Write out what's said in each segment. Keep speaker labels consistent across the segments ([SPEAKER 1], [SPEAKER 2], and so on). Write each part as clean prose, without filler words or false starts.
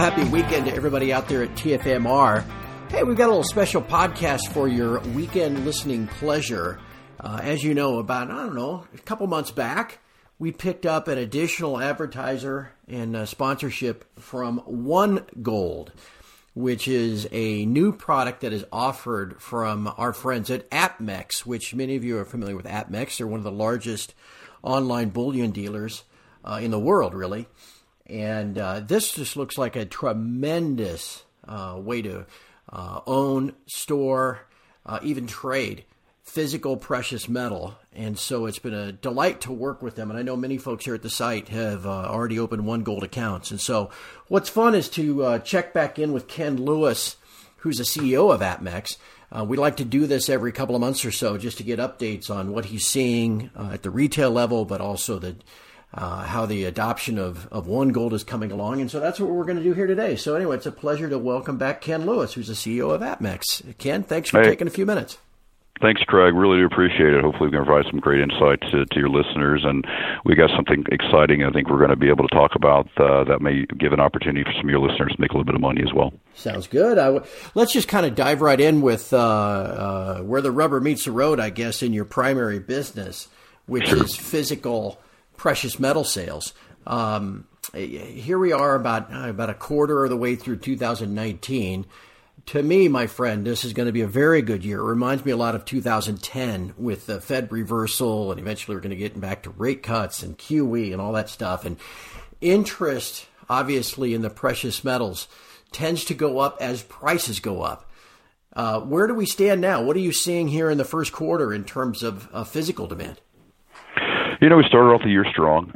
[SPEAKER 1] happy weekend to everybody out there at TFMR. Hey, we've got a little special podcast for your weekend listening pleasure. As you know, about, a couple months back, we picked up an additional advertiser and sponsorship from One Gold, which is a new product that is offered from our friends at APMEX, which many of you are familiar with APMEX. They're one of the largest online bullion dealers in the world, really. And this just looks like a tremendous way to own, store, even trade physical precious metal. And so it's been a delight to work with them. And I know many folks here at the site have already opened One Gold accounts. And so what's fun is to check back in with Ken Lewis, who's the CEO of APMEX. We like to do this every couple of months or so just to get updates on what he's seeing at the retail level, but also how the adoption of One Gold is coming along. And so that's what we're going to do here today. So anyway, it's a pleasure to welcome back Ken Lewis, who's the CEO of APMEX. Ken, thanks for taking a few minutes.
[SPEAKER 2] Thanks, Craig. Really do appreciate it. Hopefully we can provide some great insights to your listeners. And we got something exciting I think we're going to be able to talk about that may give an opportunity for some of your listeners to make a little bit of money as well.
[SPEAKER 1] Sounds good. Let's just kind of dive right in with where the rubber meets the road, I guess, in your primary business, which is physical precious metal sales. Here we are about a quarter of the way through 2019. To me, my friend, this is going to be a very good year. It reminds me a lot of 2010 with the Fed reversal, and eventually we're going to get back to rate cuts and QE and all that stuff. And interest, obviously, in the precious metals tends to go up as prices go up. Where do we stand now? What are you seeing here in the first quarter in terms of physical demand?
[SPEAKER 2] We started off the year strong,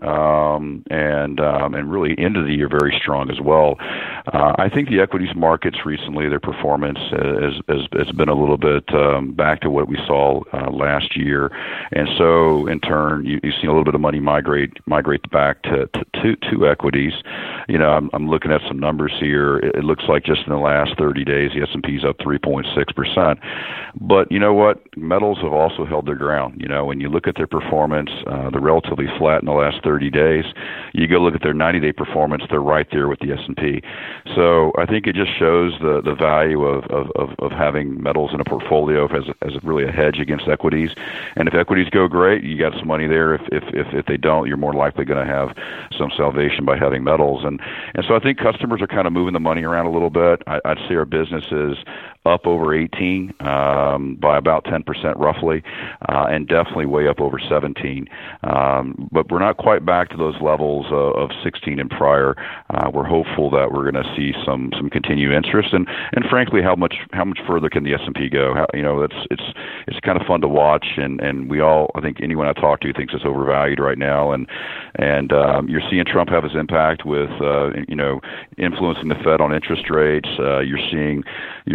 [SPEAKER 2] and really ended the year very strong as well. I think the equities markets recently, their performance has been a little bit back to what we saw last year, and so in turn, you see a little bit of money migrate back to equities. I'm looking at some numbers here. It looks like just in the last 30 days, the S&P's up 3.6%. But you know what? Metals have also held their ground. When you look at their performance, they're relatively flat in the last 30 days. You go look at their 90-day performance, they're right there with the S&P. So I think it just shows the value of having metals in a portfolio as really a hedge against equities. And if equities go great, you got some money there. If they don't, you're more likely going to have some salvation by having metals. And so I think customers are kind of moving the money around a little bit. I'd say our business is up over 18 by about 10% roughly, and definitely way up over 17. But we're not quite back to those levels of 16 and prior. We're hopeful that we're going to see some continued interest, and frankly, how much further can the S&P go? It's kind of fun to watch, and we all, I think anyone I talk to thinks it's overvalued right now, and you're seeing Trump have his impact with influencing the Fed on interest rates. You're seeing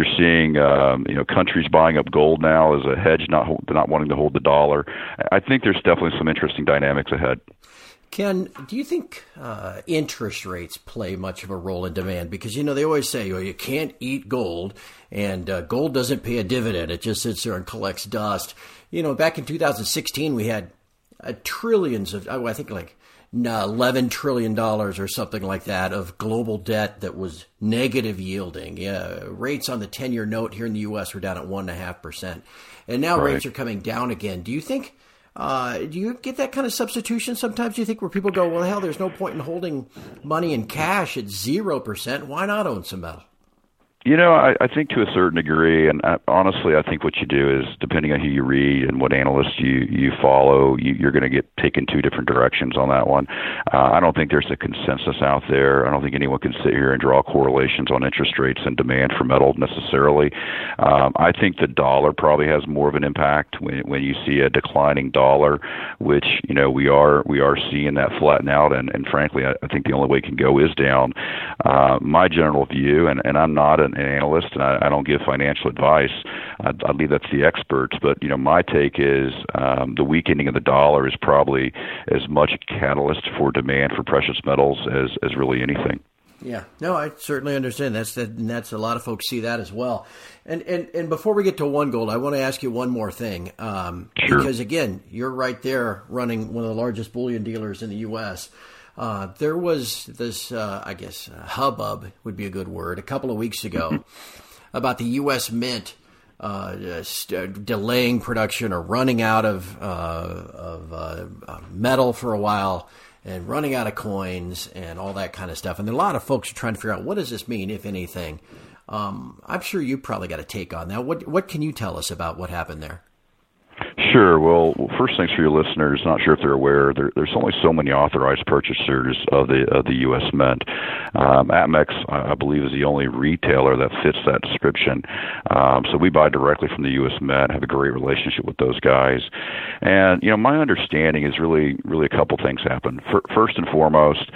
[SPEAKER 2] countries buying up gold now as a hedge, not wanting to hold the dollar. I think there's definitely some interesting dynamics ahead.
[SPEAKER 1] Ken, do you think interest rates play much of a role in demand? Because, they always say, you can't eat gold, and gold doesn't pay a dividend. It just sits there and collects dust. Back in 2016, we had trillions of, I think like $11 trillion or something like that of global debt that was negative yielding. Yeah, rates on the 10-year note here in the U.S. were down at 1.5%. And now rates are coming down again. Do you think, do you get that kind of substitution sometimes? Do you think where people go, well, hell, there's no point in holding money in cash at 0%. Why not own some metal?
[SPEAKER 2] I think to a certain degree, and honestly, I think what you do is, depending on who you read and what analysts you follow, you're going to get taken two different directions on that one. I don't think there's a consensus out there. I don't think anyone can sit here and draw correlations on interest rates and demand for metal necessarily. I think the dollar probably has more of an impact when you see a declining dollar, which we are seeing that flatten out, and frankly, I think the only way it can go is down. My general view, and I'm not an analyst, and I don't give financial advice. I leave that to the experts. But my take is the weakening of the dollar is probably as much a catalyst for demand for precious metals as really anything.
[SPEAKER 1] Yeah, no, I certainly understand. That's a lot of folks see that as well. And before we get to One Gold, I want to ask you one more thing.
[SPEAKER 2] Sure.
[SPEAKER 1] Because again, you're right there running one of the largest bullion dealers in the U.S. There was this, I guess, hubbub would be a good word, a couple of weeks ago about the U.S. Mint delaying production or running out of metal for a while and running out of coins and all that kind of stuff. And there are a lot of folks trying to figure out, what does this mean, if anything? I'm sure you probably got a take on that. What can you tell us about what happened there?
[SPEAKER 2] Sure. Well, first things for your listeners, not sure if they're aware, there's only so many authorized purchasers of the U.S. Mint. APMEX, I believe, is the only retailer that fits that description. So we buy directly from the U.S. Mint, have a great relationship with those guys. And, my understanding is really a couple things happened. First and foremost,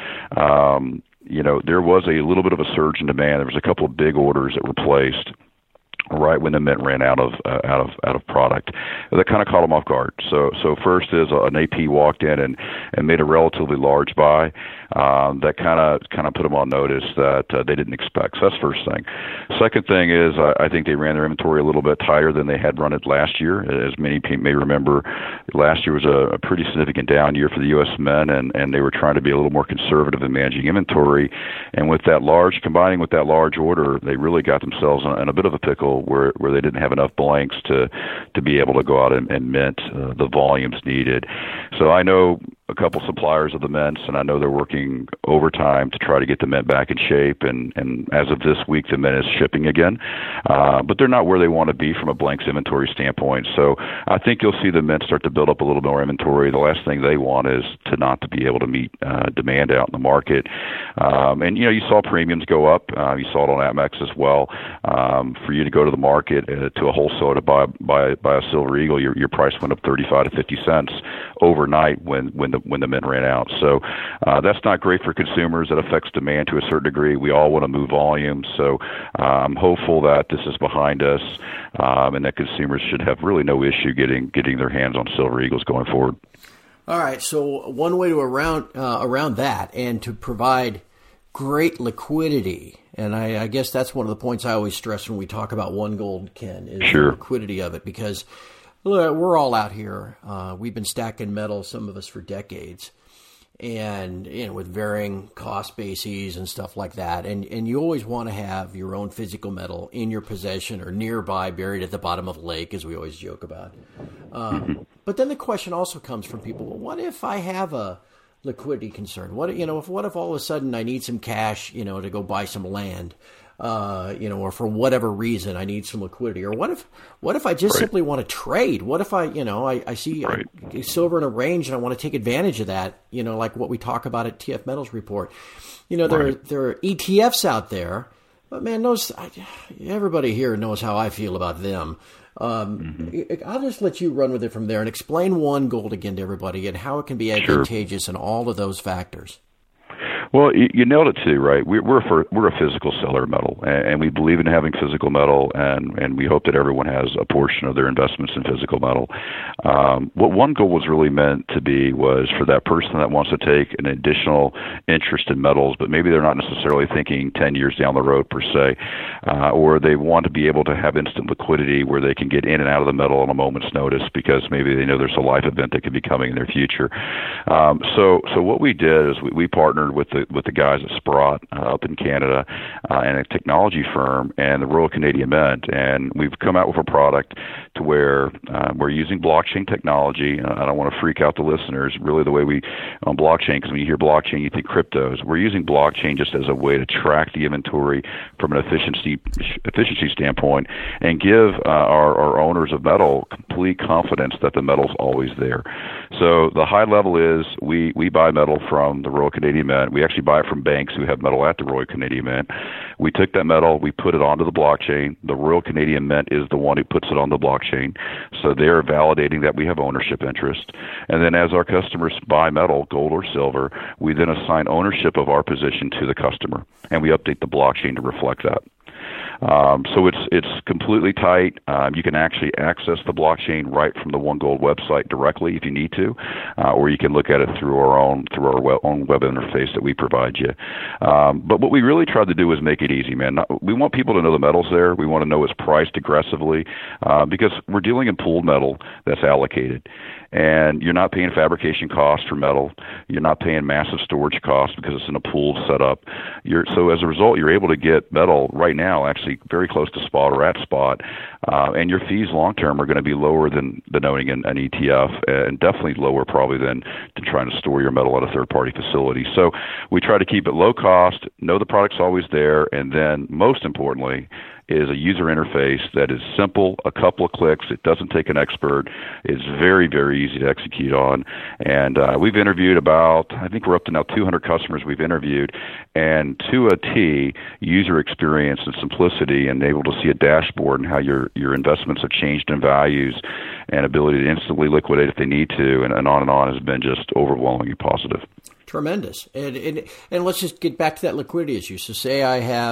[SPEAKER 2] there was a little bit of a surge in demand. There was a couple of big orders that were placed right when the Mint ran out of product. That kind of caught them off guard. So first is an AP walked in and made a relatively large buy. That kind of put them on notice that they didn't expect. So that's first thing. Second thing is I think they ran their inventory a little bit tighter than they had run it last year. As many people may remember, last year was a pretty significant down year for the U.S. Mint, and they were trying to be a little more conservative in managing inventory. And with that combining with that large order, they really got themselves in a bit of a pickle where they didn't have enough blanks to be able to go out and mint the volumes needed. So I know a couple suppliers of the mints, and I know they're working overtime to try to get the mint back in shape. And as of this week, the mint is shipping again, but they're not where they want to be from a blanks inventory standpoint. So I think you'll see the mint start to build up a little more inventory. The last thing they want is not to be able to meet demand out in the market. And you saw premiums go up. You saw it on APMEX as well. For you to go to the market to a wholesaler to buy a Silver Eagle, your price went up 35 to 50 cents overnight when the mint ran out. So that's not great for consumers. That affects demand to a certain degree. We all want to move volume. So I'm hopeful that this is behind us and that consumers should have really no issue getting their hands on Silver Eagles going forward.
[SPEAKER 1] All right. So one way to around that and to provide great liquidity, and I guess that's one of the points I always stress when we talk about One Gold, Ken, is the liquidity of it, because we're all out here. We've been stacking metal, some of us, for decades, and with varying cost bases and stuff like that. And you always want to have your own physical metal in your possession or nearby, buried at the bottom of a lake, as we always joke about. But then the question also comes from people: well, what if I have a liquidity concern? What if all of a sudden I need some cash, to go buy some land? Or for whatever reason I need some liquidity, or what if I just simply want to trade? What if I see silver in a range and I want to take advantage of that? Like what we talk about at TF Metals Report. There are ETFs out there, but man, everybody here knows how I feel about them. I'll just let you run with it from there and explain One Gold again to everybody and how it can be advantageous in all of those factors.
[SPEAKER 2] Well, you nailed it too, right? We're a physical seller of metal, and we believe in having physical metal, and we hope that everyone has a portion of their investments in physical metal. What One Gold was really meant to be was for that person that wants to take an additional interest in metals, but maybe they're not necessarily thinking 10 years down the road per se, or they want to be able to have instant liquidity where they can get in and out of the metal on a moment's notice because maybe they know there's a life event that could be coming in their future. So what we did is we partnered with the guys at Sprott up in Canada and a technology firm and the Royal Canadian Mint, and we've come out with a product to where we're using blockchain technology. I don't want to freak out the listeners. Really, the way we on blockchain, because when you hear blockchain, you think cryptos. We're using blockchain just as a way to track the inventory from an efficiency standpoint and give our owners of metal complete confidence that the metal's always there. So the high level is we buy metal from the Royal Canadian Mint. We actually buy it from banks who have metal at the Royal Canadian Mint. We took that metal, we put it onto the blockchain. The Royal Canadian Mint is the one who puts it on the blockchain. So they're validating that we have ownership interest. And then as our customers buy metal, gold or silver, we then assign ownership of our position to the customer, and we update the blockchain to reflect that. So it's completely tight. You can actually access the blockchain right from the One Gold website directly if you need to, or you can look at it through our own web interface that we provide you. But what we really tried to do was make it easy, man. We want people to know the metal's there. We want to know it's priced aggressively because we're dealing in pooled metal that's allocated. and you're not paying fabrication costs for metal. You're not paying massive storage costs because it's in a pooled setup. So as a result, you're able to get metal right now actually very close to spot or at spot, and your fees long term are going to be lower than owning an ETF, and definitely lower probably than trying to store your metal at a third-party facility. So we try to keep it low cost, know the product's always there, and then most importantly is a user interface that is simple, a couple of clicks. It doesn't take an expert. It's very, very easy to execute on. And we've interviewed I think we're up to now 200 customers we've interviewed, and to a T, user experience and simplicity, and able to see a dashboard and how your investments have changed in values and ability to instantly liquidate if they need to, and on has been just overwhelmingly positive.
[SPEAKER 1] Tremendous. And let's just get back to that liquidity issue. So say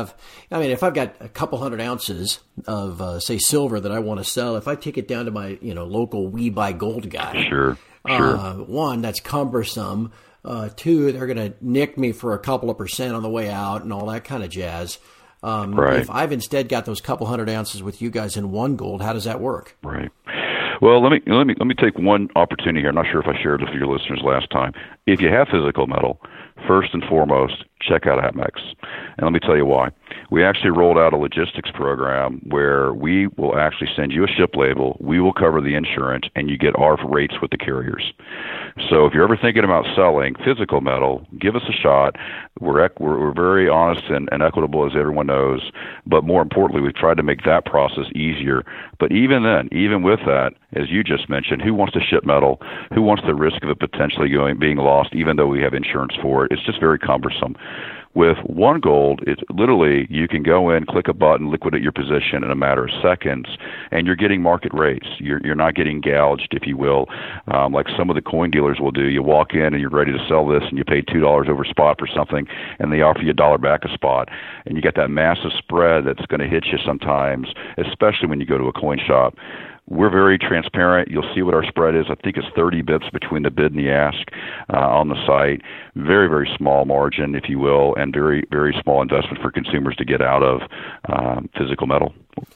[SPEAKER 1] if I've got a couple hundred ounces of, say, silver that I want to sell, if I take it down to my, local We Buy Gold guy.
[SPEAKER 2] Sure.
[SPEAKER 1] One, that's cumbersome. Two, they're going to nick me for a couple of percent on the way out and all that kind of jazz.
[SPEAKER 2] Right.
[SPEAKER 1] If I've instead got those couple hundred ounces with you guys in One Gold, how does that work?
[SPEAKER 2] Right. Well, let me take one opportunity here. I'm not sure if I shared this with your listeners last time. If you have physical metal, first and foremost, check out Atmex. And let me tell you why. We actually rolled out a logistics program where we will actually send you a ship label, we will cover the insurance, and you get our rates with the carriers. So if you're ever thinking about selling physical metal, give us a shot. We're very honest and equitable, as everyone knows, but more importantly, we've tried to make that process easier. But even then, even with that, as you just mentioned, who wants to ship metal? Who wants the risk of it potentially being lost, even though we have insurance for it? It's just very cumbersome. With One Gold, it's literally you can go in, click a button, liquidate your position in a matter of seconds, and you're getting market rates. You're not getting gouged, if you will, like some of the coin dealers will do. You walk in and you're ready to sell this, and you paid $2 over spot for something, and they offer you $1 back a spot, and you get that massive spread that's going to hit you sometimes, especially when you go to a coin shop. We're very transparent. You'll see what our spread is. I think it's 30 bips between the bid and the ask on the site. Very, very small margin, if you will, and very, very small investment for consumers to get out of physical metal.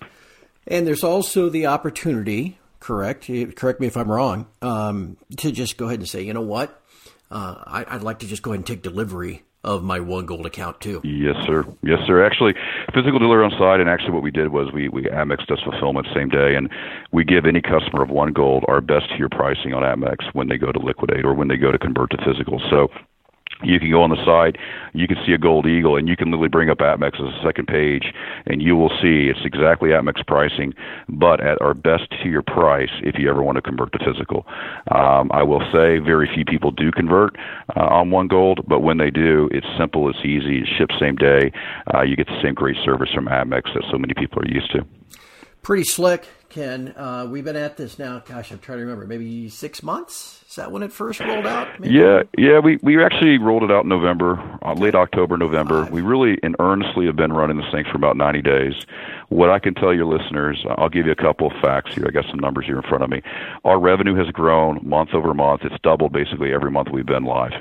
[SPEAKER 1] And there's also the opportunity, correct me if I'm wrong, to just go ahead and say, you know what, I'd like to just go ahead and take delivery of my One Gold account too.
[SPEAKER 2] Yes, sir. Yes, sir. Actually, physical delivery on site, and actually what we did was we Amex does fulfillment same day, and we give any customer of One Gold our best tier pricing on Amex when they go to liquidate or when they go to convert to physical. So you can go on the site, you can see a gold eagle, and you can literally bring up Atmex as a second page, and you will see it's exactly Atmex pricing, but at our best tier price if you ever want to convert to physical. I will say very few people do convert on One Gold, but when they do, it's simple, it's easy, it ships same day. You get the same great service from Atmex that so many people are used to.
[SPEAKER 1] Pretty slick, Ken. We've been at this now, gosh, I'm trying to remember, maybe 6 months? Is that when it first rolled out? Maybe?
[SPEAKER 2] Yeah. We actually rolled it out in November, late October, November. We really and earnestly have been running this thing for about 90 days. What I can tell your listeners, I'll give you a couple of facts here. I got some numbers here in front of me. Our revenue has grown month over month. It's doubled basically every month we've been live.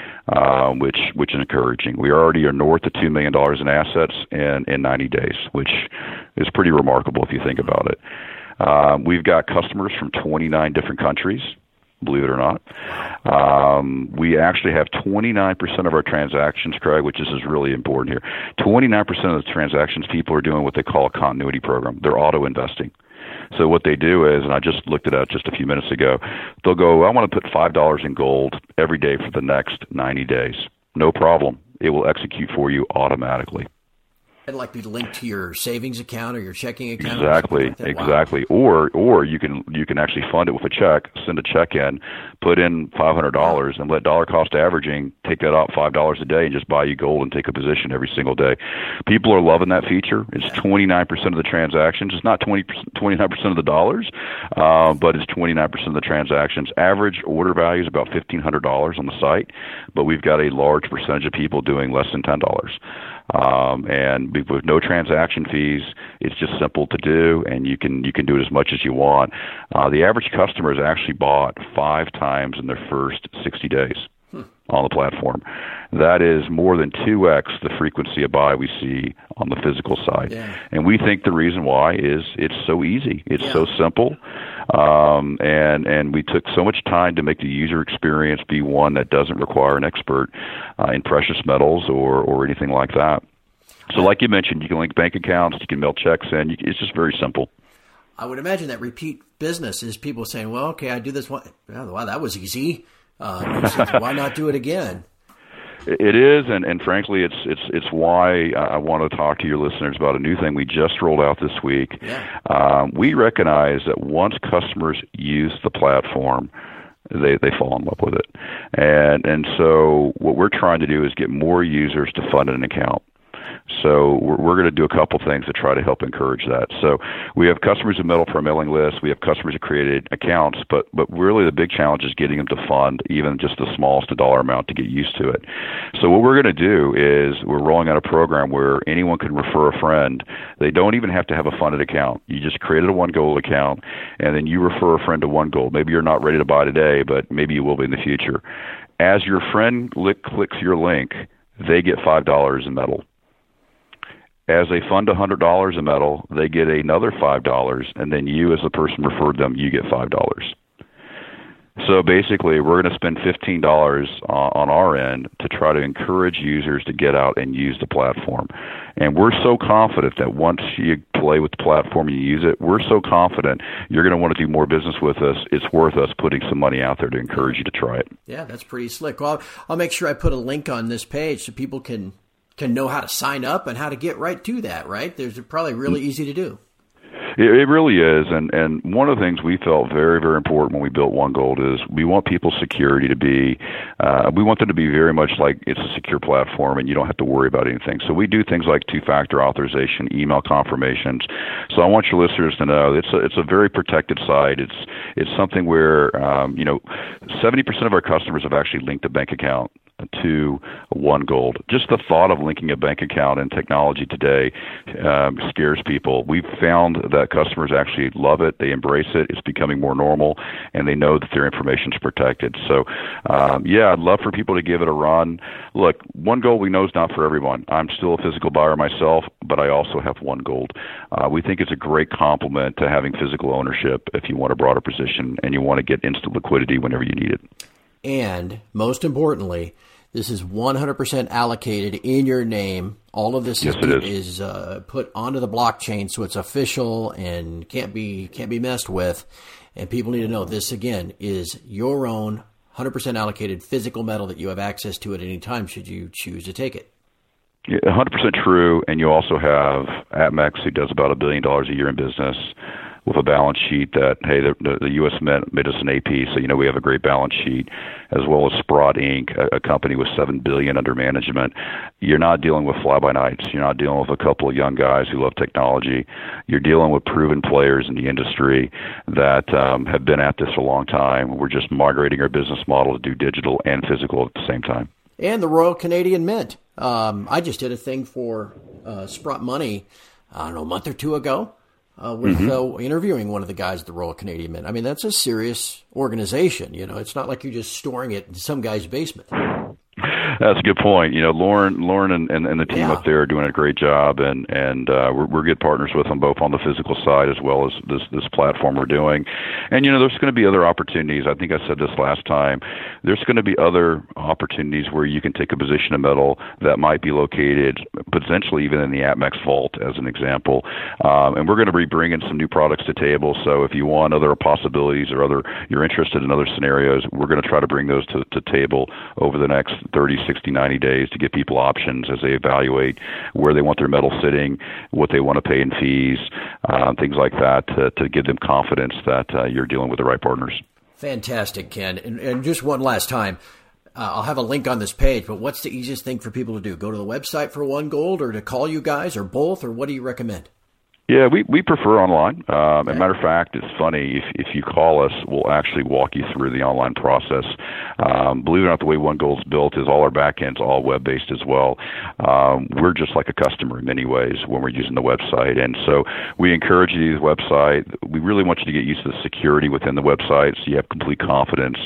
[SPEAKER 2] Which is encouraging. We already are north of $2 million in assets in 90 days, which is pretty remarkable if you think about it. We've got customers from 29 different countries, believe it or not. We actually have 29% of our transactions, Craig, which is really important here. 29% of the transactions, people are doing what they call a continuity program. They're auto-investing. So what they do is, and I just looked it up just a few minutes ago, they'll go, I want to put $5 in gold every day for the next 90 days. No problem. It will execute for you automatically.
[SPEAKER 1] It'd like be linked to your savings account or your checking account.
[SPEAKER 2] Exactly. Wow. Or you can actually fund it with a check, send a check in, put in $500, and let dollar cost averaging take that out $5 a day and just buy you gold and take a position every single day. People are loving that feature. It's 29% of the transactions. It's not 29% of the dollars, but it's 29% of the transactions. Average order value is about $1,500 on the site, but we've got a large percentage of people doing less than $10. And with no transaction fees, it's just simple to do, and you can do it as much as you want. The average customer has actually bought 5 times in their first 60 days on the platform. That is more than 2x the frequency of buy we see on the physical side. Yeah. And we think the reason why is it's so easy. It's so simple. And we took so much time to make the user experience be one that doesn't require an expert in precious metals or anything like that. So like you mentioned, you can link bank accounts, you can mail checks in. It's just very simple.
[SPEAKER 1] I would imagine that repeat business is people saying, well, okay, I do this one. Wow, that was easy. Why not do it again?
[SPEAKER 2] It is, and frankly, it's why I want to talk to your listeners about a new thing we just rolled out this week.
[SPEAKER 1] Yeah.
[SPEAKER 2] We recognize that once customers use the platform, they fall in love with it. And so what we're trying to do is get more users to fund an account. So we're going to do a couple things to try to help encourage that. So we have customers who metal for a mailing list. We have customers who created accounts, but really the big challenge is getting them to fund even just the smallest dollar amount to get used to it. So what we're going to do is we're rolling out a program where anyone can refer a friend. They don't even have to have a funded account. You just created a OneGold account, and then you refer a friend to OneGold. Maybe you're not ready to buy today, but maybe you will be in the future. As your friend clicks your link, they get $5 in metal. As they fund $100 in metal, they get another $5, and then you, as the person referred them, you get $5. So basically, we're going to spend $15 on our end to try to encourage users to get out and use the platform. And we're so confident that once you play with the platform and you use it, we're so confident you're going to want to do more business with us. It's worth us putting some money out there to encourage you to try it.
[SPEAKER 1] Yeah, that's pretty slick. Well, I'll make sure I put a link on this page so people can know how to sign up and how to get right to that, right? There's probably really easy to do.
[SPEAKER 2] It really is, and one of the things we felt very, very important when we built OneGold is we want people's security to be, we want them to be very much like it's a secure platform and you don't have to worry about anything. So we do things like two-factor authorization, email confirmations. So I want your listeners to know it's a very protected site. It's something where 70% of our customers have actually linked a bank account to OneGold. Just the thought of linking a bank account in technology today scares people. We've found that customers actually love it. They embrace it. It's becoming more normal, and they know that their information is protected. So, I'd love for people to give it a run. Look, OneGold we know is not for everyone. I'm still a physical buyer myself, but I also have OneGold. We think it's a great complement to having physical ownership if you want a broader position and you want to get instant liquidity whenever you need it.
[SPEAKER 1] And most importantly, this is 100% allocated in your name. All of this is put onto the blockchain, so it's official and can't be messed with. And people need to know this, again, is your own 100% allocated physical metal that you have access to at any time should you choose to take it.
[SPEAKER 2] Yeah, 100% true. And you also have APMEX, who does about $1 billion a year in business, with a balance sheet that, hey, the U.S. Mint made us an AP, so we have a great balance sheet, as well as Sprott Inc., a company with $7 billion under management. You're not dealing with fly-by-nights. You're not dealing with a couple of young guys who love technology. You're dealing with proven players in the industry that have been at this a long time. We're just migrating our business model to do digital and physical at the same time.
[SPEAKER 1] And the Royal Canadian Mint. I just did a thing for Sprott Money, a month or two ago. With interviewing one of the guys at the Royal Canadian Mint. I mean, that's a serious organization. It's not like you're just storing it in some guy's basement.
[SPEAKER 2] That's a good point. Lauren and the team up there are doing a great job, and we're good partners with them both on the physical side as well as this platform we're doing. And there's going to be other opportunities. I think I said this last time. There's going to be other opportunities where you can take a position of metal that might be located potentially even in the APMEX vault, as an example. And we're going to be bringing some new products to table. So if you want other possibilities or you're interested in other scenarios, we're going to try to bring those to table over the next 30, 60, 90 days to give people options as they evaluate where they want their metal sitting, what they want to pay in fees, things like that, to give them confidence that you're dealing with the right partners.
[SPEAKER 1] Fantastic, Ken. And just one last time, I'll have a link on this page, but what's the easiest thing for people to do? Go to the website for OneGold, or to call you guys, or both, or what do you recommend?
[SPEAKER 2] Yeah, we prefer online. As a matter of fact, it's funny, if you call us, we'll actually walk you through the online process. Believe it or not, the way OneGold's built is all our backend's all web-based as well. We're just like a customer in many ways when we're using the website. And so we encourage you to use the website. We really want you to get used to the security within the website so you have complete confidence,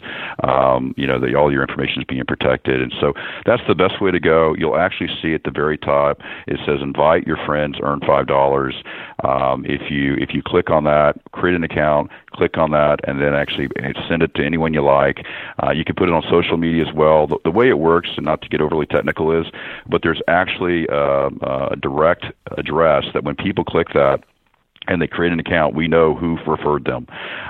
[SPEAKER 2] that all your information is being protected. And so that's the best way to go. You'll actually see at the very top, it says invite your friends, earn $5. If you click on that, create an account, click on that, and then actually send it to anyone you like. You can put it on social media as well. The way it works, and not to get overly technical, but there's actually a direct address that when people click that and they create an account, we know who referred them.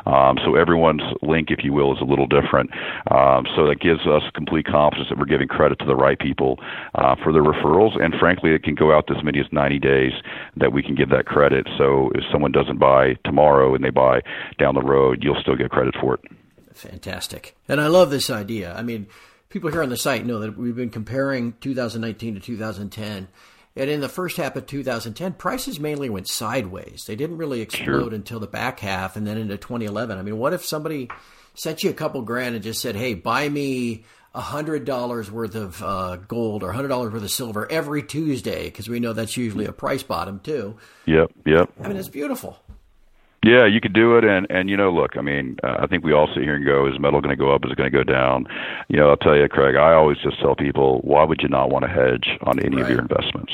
[SPEAKER 2] So everyone's link, if you will, is a little different. So that gives us complete confidence that we're giving credit to the right people for their referrals. And frankly, it can go out as many as 90 days that we can give that credit. So if someone doesn't buy tomorrow and they buy down the road, you'll still get credit for it.
[SPEAKER 1] Fantastic. And I love this idea. I mean, people here on the site know that we've been comparing 2019 to 2010. And in the first half of 2010, prices mainly went sideways. They didn't really explode until the back half and then into 2011. I mean, what if somebody sent you a couple grand and just said, hey, buy me $100 worth of gold or $100 worth of silver every Tuesday, because we know that's usually a price bottom too.
[SPEAKER 2] Yep.
[SPEAKER 1] I mean, it's beautiful.
[SPEAKER 2] Yeah, you could do it, and look, I mean, I think we all sit here and go, is metal going to go up, is it going to go down? I'll tell you, Craig, I always just tell people, why would you not want to hedge on any of your investments?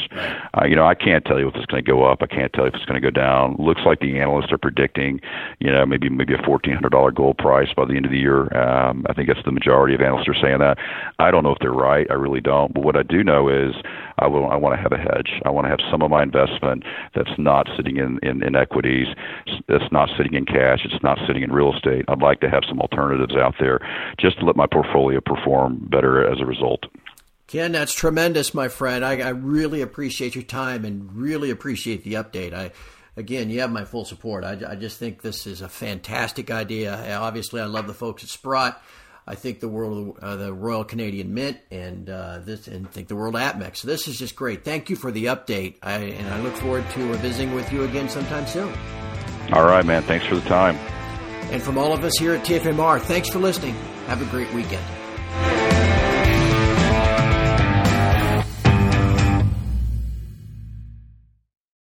[SPEAKER 2] I can't tell you if it's going to go up. I can't tell you if it's going to go down. Looks like the analysts are predicting, maybe a $1,400 gold price by the end of the year. I think that's the majority of analysts are saying that. I don't know if they're right. I really don't. But what I do know is I want to have a hedge. I want to have some of my investment that's not sitting in equities. It's not sitting in cash. It's not sitting in real estate. I'd like to have some alternatives out there just to let my portfolio perform better as a result.
[SPEAKER 1] Ken, that's tremendous, my friend. I really appreciate your time and really appreciate the update. Again, you have my full support. I just think this is a fantastic idea. Obviously, I love the folks at Sprott. I think the Royal Canadian Mint and think the World APMEX. So this is just great. Thank you for the update. And I look forward to visiting with you again sometime soon.
[SPEAKER 2] All right, man. Thanks for the time.
[SPEAKER 1] And from all of us here at TFMR, thanks for listening. Have a great weekend.